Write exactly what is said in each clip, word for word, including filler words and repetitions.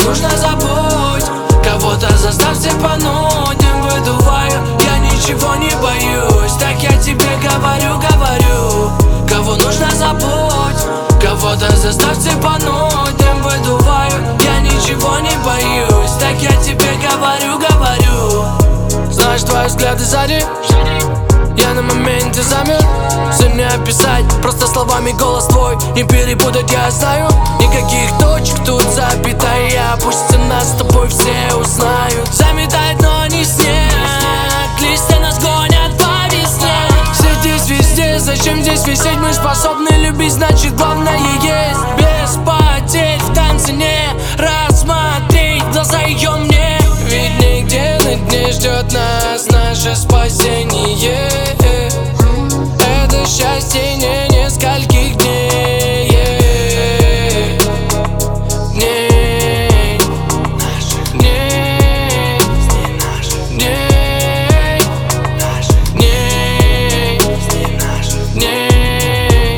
нужно забудь, кого-то заставь цепануть. Им выдуваю, я ничего не боюсь. Так я тебе говорю, говорю. Кого нужно забудь, кого-то заставь цепануть. Им выдуваю, я ничего не боюсь. Так я тебе говорю, говорю. Знаешь, твои взгляды сзади, я на моменте замер. Все не описать, просто словами голос твой не перепутать, я знаю. Никаких точек, тут запятая. Пусть нас с тобой все узнают. Заметает, но не снег. Листья нас гонят по весне. Все здесь везде, зачем здесь висеть? Мы способны любить, значит главное есть. Без потерь в танце не рассмотреть глаза ее мне. Ведь нигде на дне ждет нас наше спасение. Это счастье не нескольких дней. Дней, дней, дней, дней, дней,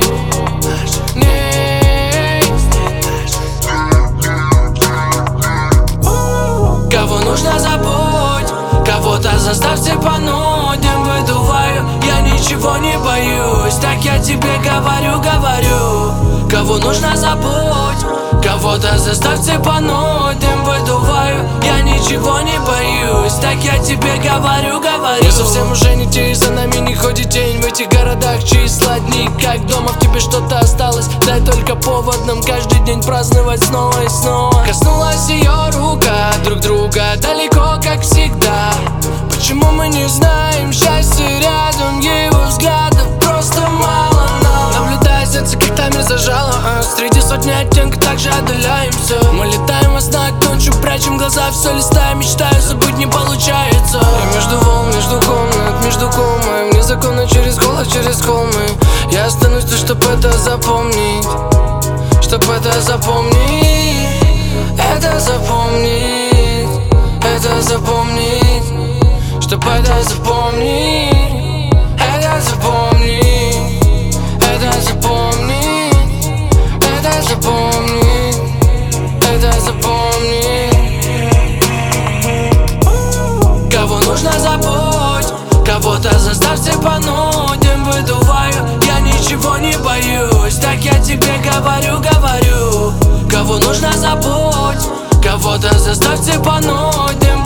дней. Кого нужно забудь, кого-то заставь цепануть. Им выдуваю, я ничего не боюсь. Так я тебе говорю, говорю. Кого нужно забудь, кого-то заставь цепануть. Им выдуваю, я ничего не боюсь. Так я тебе говорю, говорю. Мы совсем уже не те, и за нами не ходит тень. В этих городах числа дни, как дома в тебе что-то осталось. Дай только повод нам каждый день праздновать снова и снова. Коснулась ее рука друг друга далеко, как всегда. Почему мы не знаем счастья рядом? Его взглядов просто мало нам. Наблюдая сердце, как таймер зажало, а среди сотни оттенков также отдаляемся. Мы летаем во снах, ночью прячем глаза, все листая, мечтаю, забыть не получается. Я между волн, между комнат, между комой. Незаконно через голос, через холмы. Я останусь тут, чтоб это запомнить. Чтоб это запомнить. Это запомнить. Это запомнить. Чтоб это запомнить. Это запомнить. Это запомнить. Это запомнить. Это запомнить. Кого нужно забудь, кого-то заставь цепануть. Им выдуваю, я ничего не боюсь. Так я тебе говорю, говорю. Кого нужно забудь, кого-то заставь цепануть. Им